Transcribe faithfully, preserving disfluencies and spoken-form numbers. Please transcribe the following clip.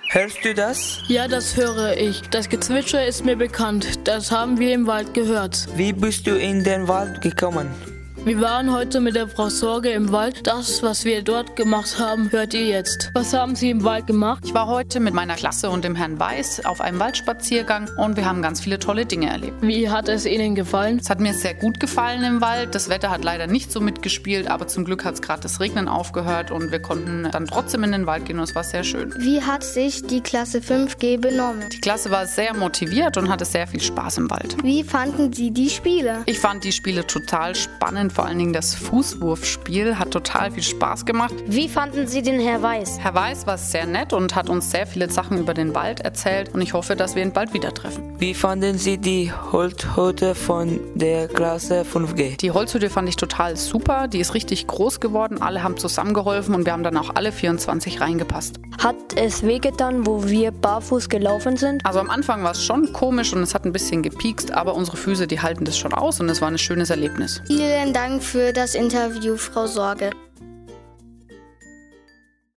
Hörst du das? Ja, das höre ich. Das Gezwitscher ist mir bekannt. Das haben wir im Wald gehört. Wie bist du in den Wald gekommen? Wir waren heute mit der Frau Sorge im Wald. Das, was wir dort gemacht haben, hört ihr jetzt. Was haben Sie im Wald gemacht? Ich war heute mit meiner Klasse und dem Herrn Weiß auf einem Waldspaziergang und wir haben ganz viele tolle Dinge erlebt. Wie hat es Ihnen gefallen? Es hat mir sehr gut gefallen im Wald. Das Wetter hat leider nicht so mitgespielt, aber zum Glück hat es gerade das Regnen aufgehört und wir konnten dann trotzdem in den Wald gehen und es war sehr schön. Wie hat sich die Klasse fünf G benommen? Die Klasse war sehr motiviert und hatte sehr viel Spaß im Wald. Wie fanden Sie die Spiele? Ich fand die Spiele total spannend, vor allen Dingen das Fußwurfspiel hat total viel Spaß gemacht. Wie fanden Sie den Herr Weiß? Herr Weiß war sehr nett und hat uns sehr viele Sachen über den Wald erzählt und ich hoffe, dass wir ihn bald wieder treffen. Wie fanden Sie die Holzhütte von der Klasse fünf G? Die Holzhütte fand ich total super, die ist richtig groß geworden, alle haben zusammengeholfen und wir haben dann auch alle vierundzwanzig reingepasst. Hat es wehgetan, wo wir barfuß gelaufen sind? Also am Anfang war es schon komisch und es hat ein bisschen gepiekst, aber unsere Füße, die halten das schon aus und es war ein schönes Erlebnis. Vielen Dank für das Interview, Frau Sorge.